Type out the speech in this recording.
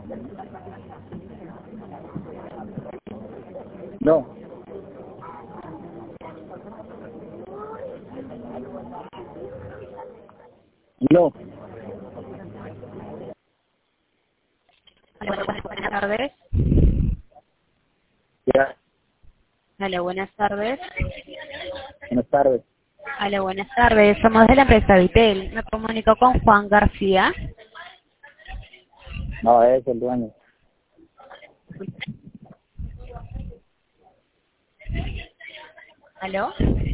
No. No. Hola, buenas tardes. Ya. Hola, buenas tardes. Buenas tardes. Hola, buenas tardes. Somos de la empresa Vitel. Me comunico con Juan García. No, es el dueño. ¿Aló?